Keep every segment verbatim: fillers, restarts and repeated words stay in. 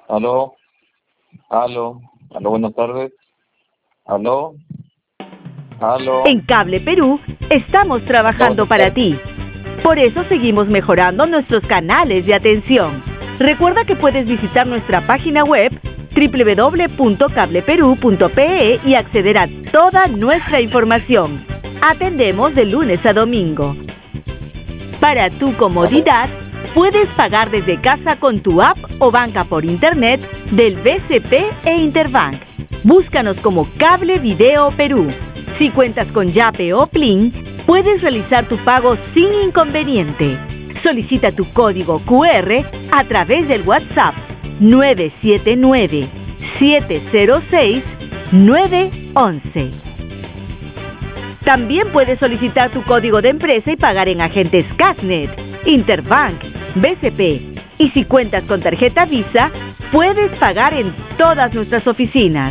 Aló, aló, aló, buenas tardes. Aló, aló. En Cable Perú estamos trabajando Buenas para tardes. ti. Por eso seguimos mejorando nuestros canales de atención. Recuerda que puedes visitar nuestra página web doble u doble u doble u punto cable perú punto pe e y acceder a toda nuestra información. Atendemos de lunes a domingo. Para tu comodidad, puedes pagar desde casa con tu app o banca por internet del B C P e Interbank. Búscanos como Cable Video Perú. Si cuentas con Yape o Plin, puedes realizar tu pago sin inconveniente. Solicita tu código cu erre a través del WhatsApp nueve siete nueve, siete cero seis, nueve once. También puedes solicitar tu código de empresa y pagar en agentes Casnet, Interbank, B C P. Y si cuentas con tarjeta Visa, puedes pagar en todas nuestras oficinas.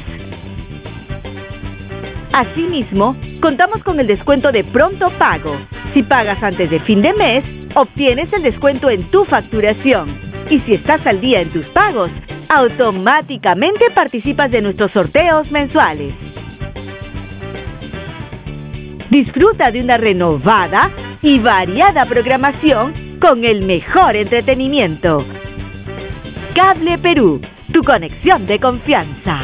Asimismo, contamos con el descuento de pronto pago. Si pagas antes de fin de mes, obtienes el descuento en tu facturación. Y si estás al día en tus pagos, automáticamente participas de nuestros sorteos mensuales. Disfruta de una renovada y variada programación con el mejor entretenimiento. Cable Perú, tu conexión de confianza.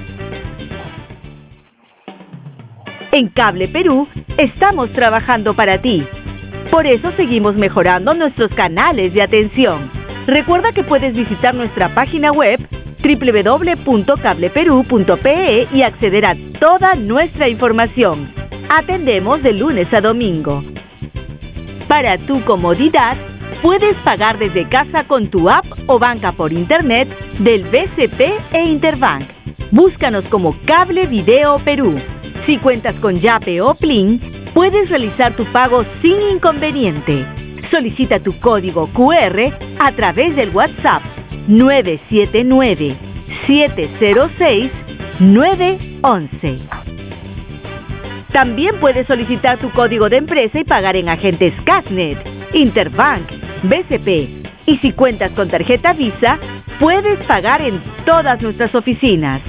En Cable Perú estamos trabajando para ti. Por eso seguimos mejorando nuestros canales de atención. Recuerda que puedes visitar nuestra página web doble u doble u doble u punto cable perú punto pe e y acceder a toda nuestra información. Atendemos de lunes a domingo. Para tu comodidad, puedes pagar desde casa con tu app o banca por internet del B C P e Interbank. Búscanos como Cable Video Perú. Si cuentas con Yape o Plin, puedes realizar tu pago sin inconveniente. Solicita tu código cu erre a través del WhatsApp nueve siete nueve, siete cero seis, nueve once. También puedes solicitar tu código de empresa y pagar en agentes Casnet, Interbank, B C P. Y si cuentas con tarjeta Visa, puedes pagar en todas nuestras oficinas.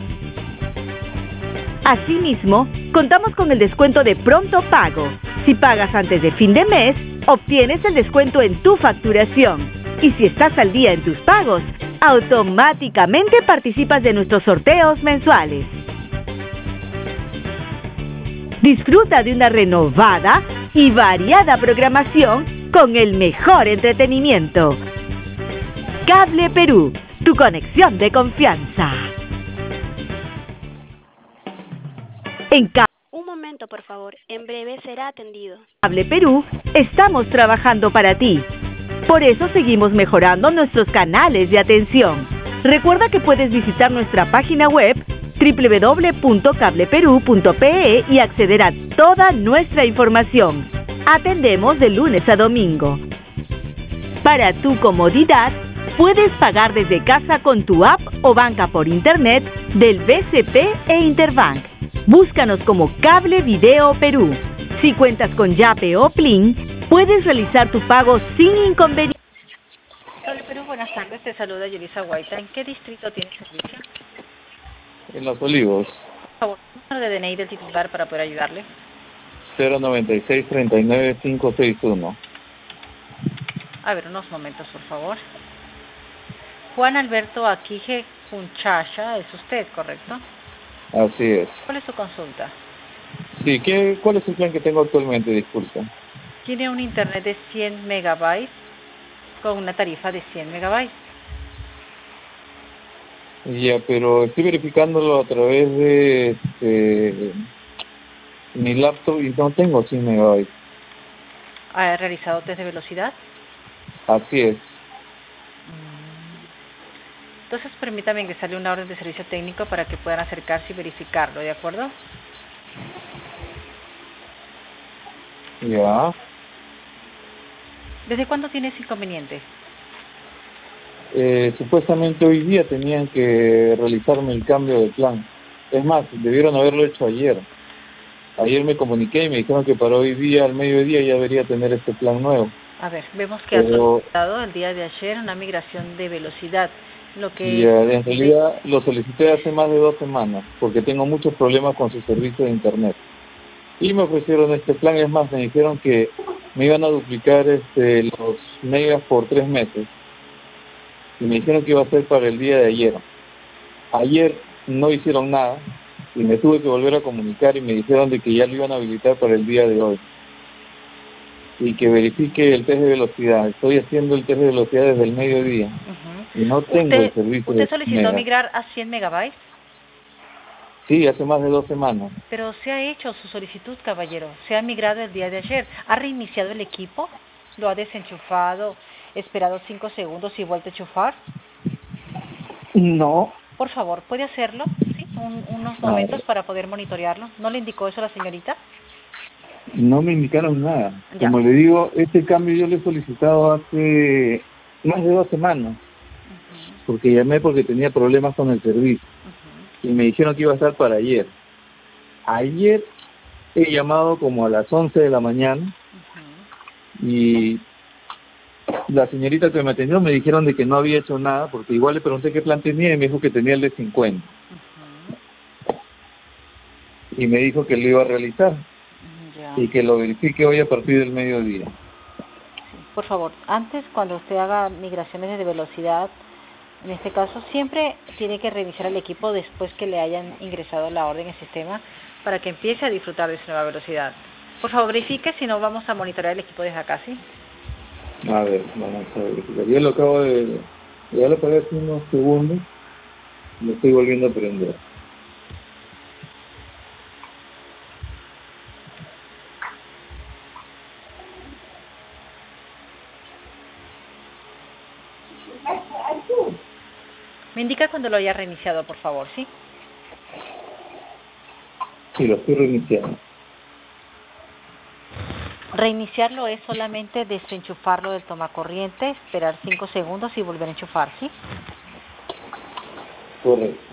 Asimismo, contamos con el descuento de pronto pago. Si pagas antes de fin de mes, obtienes el descuento en tu facturación. Y si estás al día en tus pagos, automáticamente participas de nuestros sorteos mensuales. Disfruta de una renovada y variada programación con el mejor entretenimiento. Cable Perú, tu conexión de confianza. En Cable Un momento, por favor. En breve será atendido. Perú estamos trabajando para ti. Por eso seguimos mejorando nuestros canales de atención. Recuerda que puedes visitar nuestra página web doble u doble u doble u punto cable perú punto pe e y acceder a toda nuestra información. Atendemos de lunes a domingo. Para tu comodidad, puedes pagar desde casa con tu app o banca por internet del B C P e Interbank. Búscanos como Cable Video Perú. Si cuentas con Yape o Plin, puedes realizar tu pago sin inconveniente. Cable Perú, buenas tardes. Te saluda Yelisa Guaita. ¿En qué distrito tienes servicio? En Los Olivos. Por favor, número de D N I del titular para poder ayudarle. cero noventa y seis, treinta y nueve, quinientos sesenta y uno. A ver, unos momentos, por favor. Juan Alberto Aquije Punchacha, es usted, ¿correcto? Así es. ¿Cuál es su consulta? Sí, ¿qué, ¿cuál es el plan que tengo actualmente? Disculpa. Tiene un internet de cien megabytes con una tarifa de cien megabytes. Ya, pero estoy verificándolo a través de este, mi laptop y no tengo cien megabytes. ¿Ha realizado test de velocidad? Así es. Entonces, permítame ingresarle una orden de servicio técnico para que puedan acercarse y verificarlo, ¿de acuerdo? Ya. ¿Desde cuándo tiene ese inconveniente? Eh, supuestamente hoy día tenían que realizarme el cambio de plan. Es más, debieron haberlo hecho ayer. Ayer me comuniqué y me dijeron que para hoy día, al mediodía, ya debería tener este plan nuevo. A ver, vemos que ha Pero... solicitado el día de ayer una migración de velocidad. Lo que... Y uh, en realidad lo solicité hace más de dos semanas porque tengo muchos problemas con su servicio de internet. Y me ofrecieron este plan, es más, me dijeron que me iban a duplicar este, los megas por tres meses. Y me dijeron que iba a ser para el día de ayer. Ayer no hicieron nada y me tuve que volver a comunicar y me dijeron de que ya lo iban a habilitar para el día de hoy. Y que verifique el test de velocidad. Estoy haciendo el test de velocidad desde el mediodía. Uh-huh. Y no tengo ¿Usted, el servicio ¿Usted de solicitó megas. migrar a cien megabytes? Sí, hace más de dos semanas. Pero se ha hecho su solicitud, caballero. Se ha migrado el día de ayer. ¿Ha reiniciado el equipo? ¿Lo ha desenchufado? ¿Esperado cinco segundos y vuelto a enchufar? No. Por favor, ¿puede hacerlo? Sí, Un, unos A momentos ver. para poder monitorearlo. ¿No le indicó eso a la señorita? No me indicaron nada. Ya. Como le digo, este cambio yo lo he solicitado hace más de dos semanas. Uh-huh. Porque llamé porque tenía problemas con el servicio. Uh-huh. Y me dijeron que iba a estar para ayer. Ayer he llamado como a las once de la mañana. Uh-huh. Y la señorita que me atendió me dijeron de que no había hecho nada, porque igual le pregunté qué plan tenía y me dijo que tenía el de cincuenta. Uh-huh. Y me dijo que lo iba a realizar. Ya. Y que lo verifique hoy a partir del mediodía. Sí. Por favor, antes cuando usted haga migraciones de velocidad, en este caso siempre tiene que revisar el equipo después que le hayan ingresado la orden en el sistema para que empiece a disfrutar de su nueva velocidad. Por favor, verifique, si no vamos a monitorear el equipo desde acá, ¿sí? A ver, vamos a verificar. Yo lo acabo de... Ya lo apagué hace unos segundos. Me estoy volviendo a prender. Me indica cuando lo haya reiniciado, por favor, ¿sí? Sí, lo estoy reiniciando. Reiniciarlo es solamente desenchufarlo del tomacorriente, esperar cinco segundos y volver a enchufar, ¿sí? Correcto.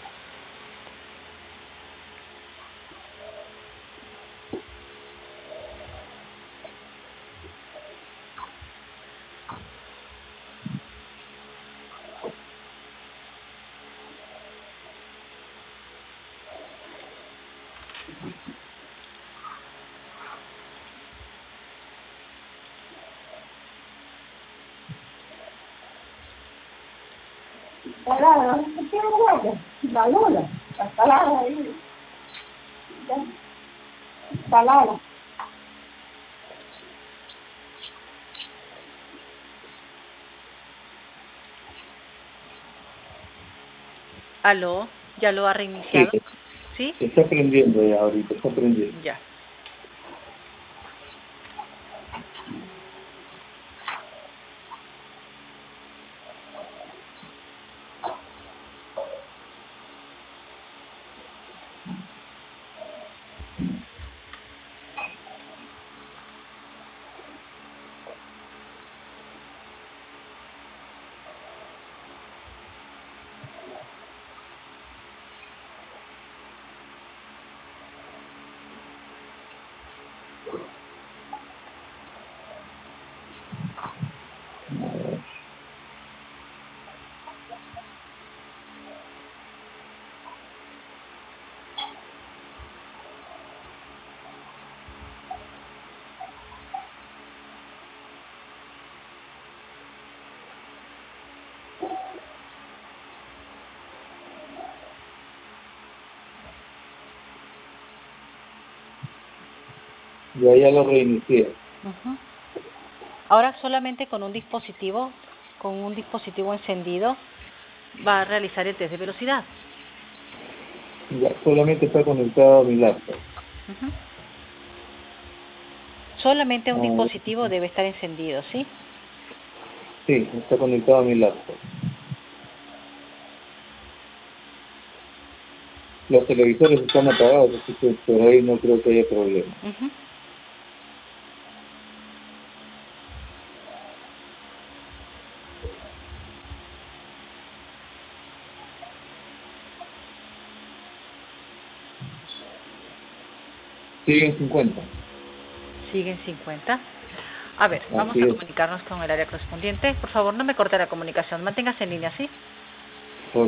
Salada, ¿no tiene huevo? La luna, la salada ahí. Ya. Salada. ¿Aló? ¿Ya lo ha reiniciado? Sí, ¿Sí? se está prendiendo ya ahorita, está prendiendo. Ya. Ya, ya lo reinicié. Uh-huh. Ahora solamente con un dispositivo, con un dispositivo encendido, va a realizar el test de velocidad. Ya, solamente está conectado a mi laptop. Uh-huh. Solamente un Ah, dispositivo debe estar encendido, ¿sí? Sí, está conectado a mi laptop. Los televisores están apagados, así que por ahí no creo que haya problema. Uh-huh. Sigue en cincuenta. Sigue en cincuenta. A ver, vamos Así a es. comunicarnos con el área correspondiente. Por favor, no me corte la comunicación. Manténgase en línea, ¿sí? Ok.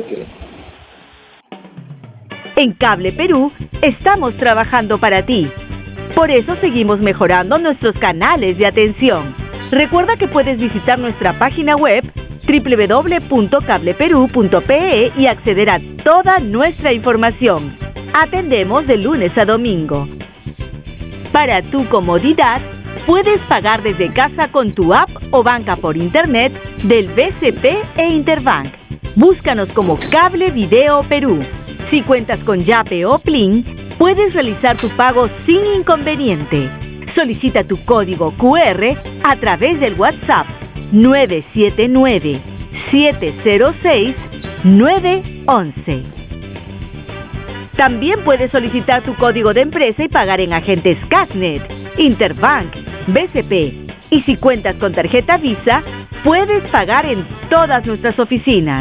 En Cable Perú estamos trabajando para ti. Por eso seguimos mejorando nuestros canales de atención. Recuerda que puedes visitar nuestra página web doble u doble u doble u punto cable perú punto pe e y acceder a toda nuestra información. Atendemos de lunes a domingo. Para tu comodidad, puedes pagar desde casa con tu app o banca por internet del B C P e Interbank. Búscanos como Cable Video Perú. Si cuentas con Yape o Plin, puedes realizar tu pago sin inconveniente. Solicita tu código cu erre a través del WhatsApp nueve siete nueve, siete cero seis, nueve once. También puedes solicitar tu código de empresa y pagar en agentes Casnet, Interbank, B C P. Y si cuentas con tarjeta Visa, puedes pagar en todas nuestras oficinas.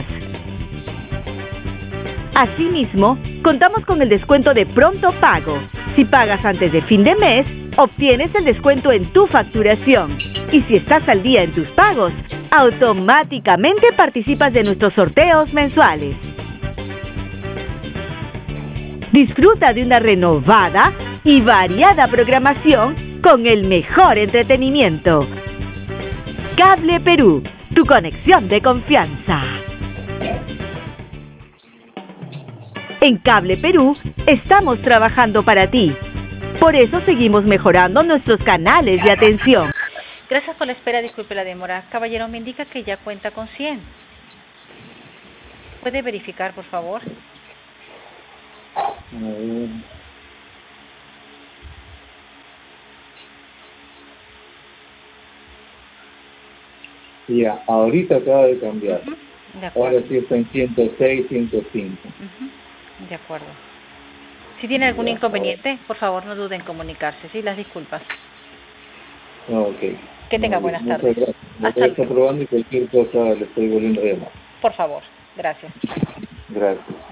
Asimismo, contamos con el descuento de pronto pago. Si pagas antes de fin de mes, obtienes el descuento en tu facturación. Y si estás al día en tus pagos, automáticamente participas de nuestros sorteos mensuales. Disfruta de una renovada y variada programación con el mejor entretenimiento. Cable Perú, tu conexión de confianza. En Cable Perú estamos trabajando para ti. Por eso seguimos mejorando nuestros canales de atención. Gracias por la espera, disculpe la demora. Caballero, me indica que ya cuenta con cien. ¿Puede verificar, por favor? A ver. Ya, ahorita acaba de cambiar. Uh-huh. De acuerdo. Ahora sí está en ciento seis, ciento cinco. Uh-huh. De acuerdo. Si tiene algún inconveniente, por favor no duden en comunicarse. Sí, las disculpas. Ok. Que tenga no, buenas muchas tardes. Gracias. Lo Hasta estoy probando y cualquier cosa le estoy volviendo a llamar. Por favor. Gracias. Gracias.